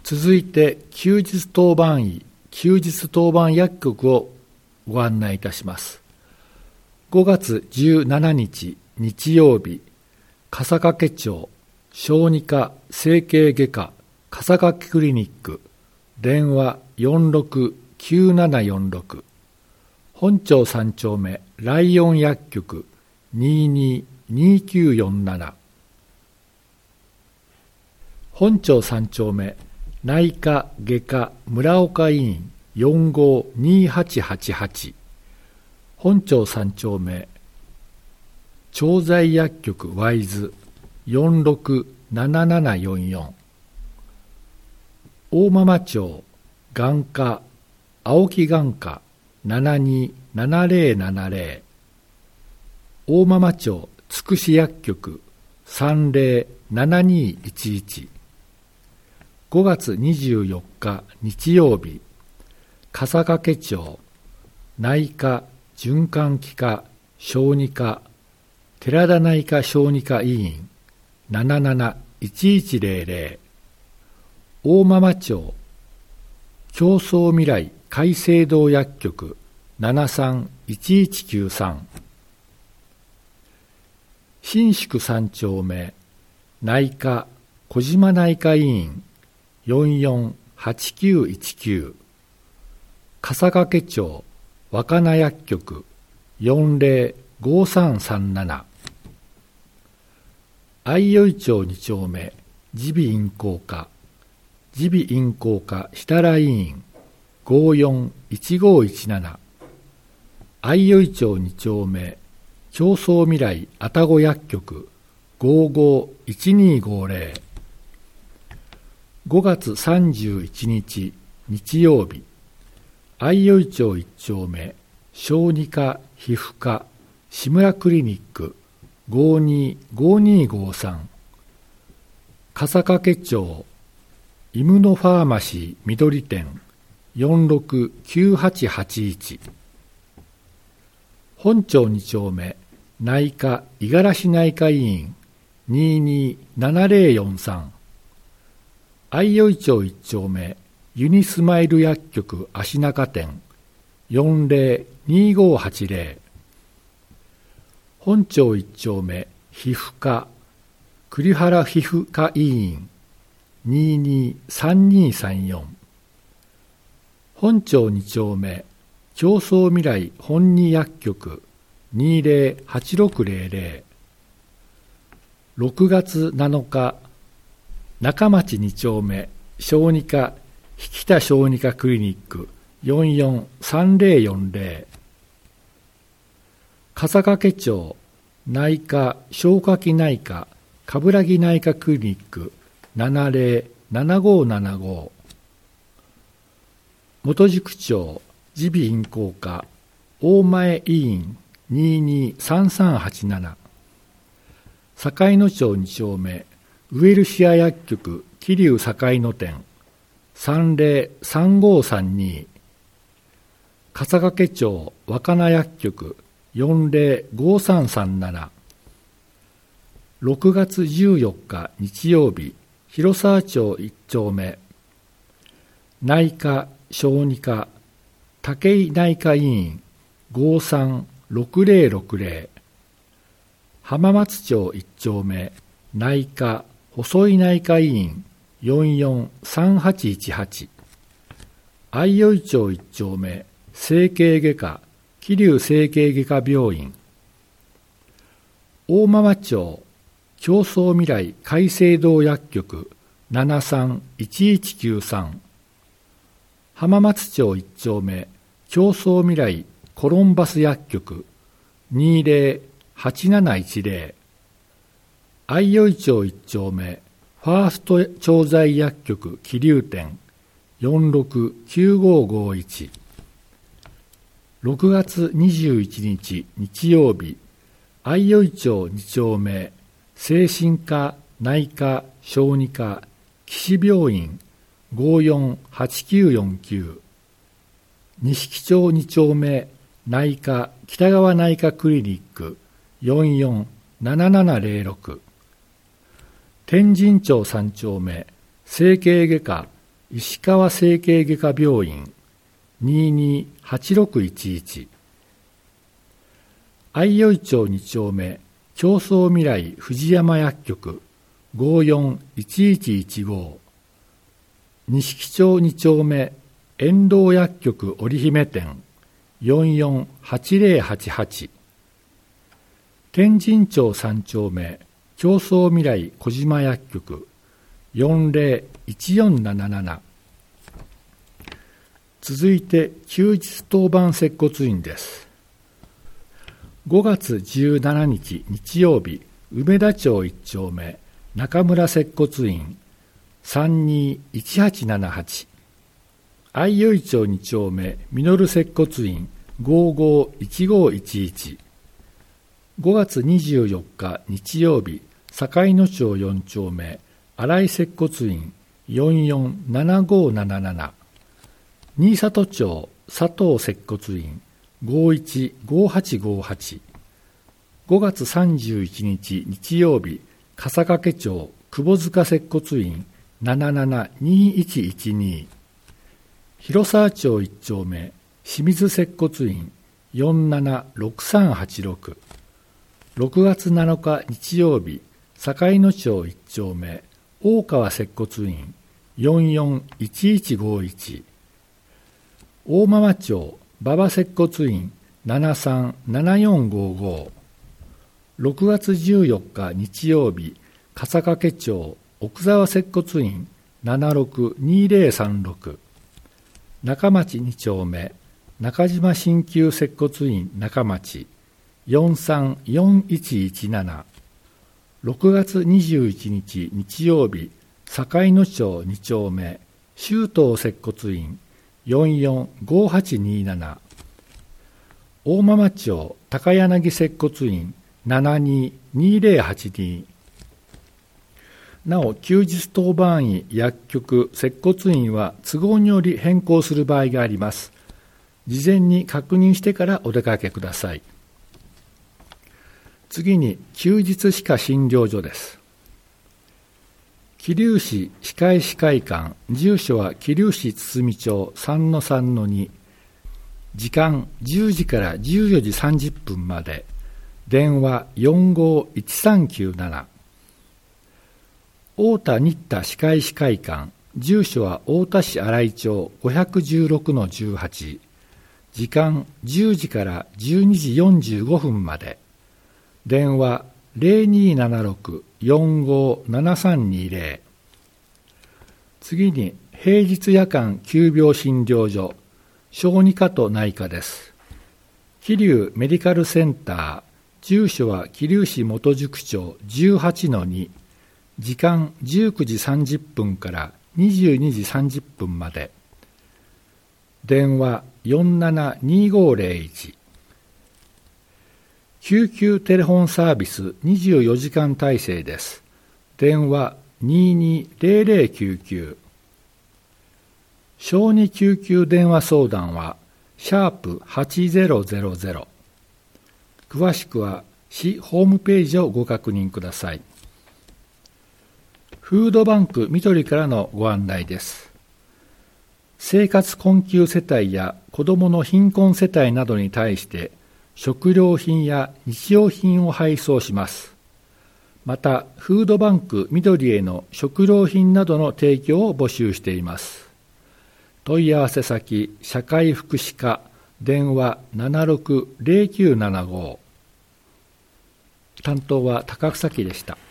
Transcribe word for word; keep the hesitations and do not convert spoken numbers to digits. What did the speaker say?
続いて休日当番医、休日当番薬局をご案内いたします。ごがつじゅうしちにち日曜日、笠懸町小児科整形外科笠懸クリニック、電話 よんろくきゅうななよんろく、本町さん丁目ライオン薬局 にーにーにーきゅうよんなな、本町さん丁目内科外科村岡医院よんごーにーはちはちはち、本町さん丁目調剤薬局ワイズよんろくななななよんよん、大間町眼科青木眼科ななにーななぜろななぜろ、大間町つくし薬局さんぜろななにーいちいち、ごがつにじゅうよっか日曜日、笠懸町内科循環器科小児科寺田内科小児科医院なななないちいちぜろぜろ、大間町競争未来海生堂薬局ななさんいちいちきゅうさん、新宿さん丁目内科小島内科医院よんよんはちきゅういちきゅう、笠懸町若菜薬局よんぜろごさんさんなな、相生町に丁目耳鼻咽喉科耳鼻咽喉科設楽医院ごーよんいちごいちなな、相生町に丁目競争未来愛宕薬局ごーごーいちにーごーぜろ、ごがつさんじゅういちにち日曜日、相生町いち丁目小児科皮膚科志村クリニックごーにーごーにーごーさん、笠懸町イムノファーマシー緑店よんろくきゅうはちはちいち、本町に丁目内科五十嵐内科医院にーにーななぜろよんさん、相生町いち丁目ユニスマイル薬局足中店よんぜろにーごーはちぜろ、本町いち丁目皮膚科栗原皮膚科医院にーにーさんにーさんよん、本町に丁目競争未来本二薬局にーぜろはちろくぜろぜろ、ろくがつなのか中町に丁目小児科引田小児科クリニックよんよんさんぜろよんぜろ、笠懸町内科消化器内科冠城内科クリニックななぜろななごーななご、本宿町耳鼻咽喉科大前医院にーにーさんさんはちなな、境野町に丁目ウエルシア薬局桐生境野店さんぜろさんごーさんに、笠懸町若菜薬局よんぜろごさんさんなな、ろくがつじゅうよっか日曜日、広沢町いち丁目内科小児科武井内科医院ごーさんろくぜろろくぜろ、浜松町いち丁目内科細井内科医院よんよんさんはちいちはち、相生町いち丁目整形外科桐生整形外科病院、大間町競争未来海生堂薬局ななさんいちいちきゅうさん、浜松町いち丁目競争未来コロンバス薬局にーぜろはちなないちぜろ、相生町いち丁目ファースト調剤薬局桐生店よんろくきゅうごーごーいち、ろくがつにじゅういちにち日曜日、相生町に丁目精神科内科小児科岸病院ごーよんはちきゅうよんきゅう、錦町に丁目内科北川内科クリニックよんよんななななぜろろく、天神町さん丁目整形外科石川整形外科病院 にーにーはちろくいちいち、相生町に丁目競争未来藤山薬局 ごーよんいちいちいちご、錦町に丁目遠藤薬局織姫店 よんよんはちぜろはちはち、天神町さん丁目競争未来小島薬局 よんぜろいちよんなななな。続いて休日当番接骨院です。ごがつじゅうしちにち日曜日、梅田町いち丁目中村接骨院 さんにいちはちななはち、相生町に丁目実接骨院 ごーごーいちごーいちいち、ごがつにじゅうよっか日曜日、境野町よん丁目新井接骨院 よんよんななごーなななな、新里町佐藤接骨院 ごーいちごーはちごーはち、ごがつさんじゅういちにち日曜日、笠懸町窪塚接骨院ななななにいちいちに、広沢町いち丁目清水接骨院よんななろくさんはちろく、ろくがつなのか日曜日、境野町いち丁目大川接骨院よんよんいちいちごーいち、大間町馬場接骨院ななさんななよんごーごー、ろくがつじゅうよっか日曜日、笠懸町奥沢接骨院ななろくにぜろさんろく、中町に丁目中島鍼灸接骨院中町よんさんよんいちいちなな、ろくがつにじゅういちにち日曜日、境野町に丁目周東接骨院よんよんごーはちにーなな、大間町高柳接骨院ななににぜろはちに、なお休日当番医薬局接骨院は都合により変更する場合があります。事前に確認してからお出かけください。次に休日歯科診療所です。桐生市歯科医師会館、住所は桐生市堤町 さんのさんのに、時間じゅうじからじゅうよじさんじゅっぷんまで、電話よんごーいちさんきゅうなな、太田新田歯科医師会館、住所は太田市新井町 ごひゃくじゅうろくのじゅうはち、時間じゅうじからじゅうにじよんじゅうごふんまで、電話ゼロにーななろくよんごーななさんにぜろ。次に平日夜間急病診療所、小児科と内科です。桐生メディカルセンター、住所は桐生市元宿町じゅうはちのに、時間じゅうくじさんじゅっぷんからにじゅうにじさんじゅっぷんまで、電話よんななにごーぜろいち、救急テレフォンサービスにじゅうよじかん体制です。電話にーにーぜろぜろきゅうきゅう、小児救急電話相談はシャープはちぜろぜろぜろ、詳しくは市ホームページをご確認ください。フードバンクみどりからのご案内です。生活困窮世帯や子どもの貧困世帯などに対して食料品や日用品を配送します。また、フードバンクみどりへの食料品などの提供を募集しています。問い合わせ先、社会福祉課、電話ななろくぜろきゅうななご、担当は高草木でした。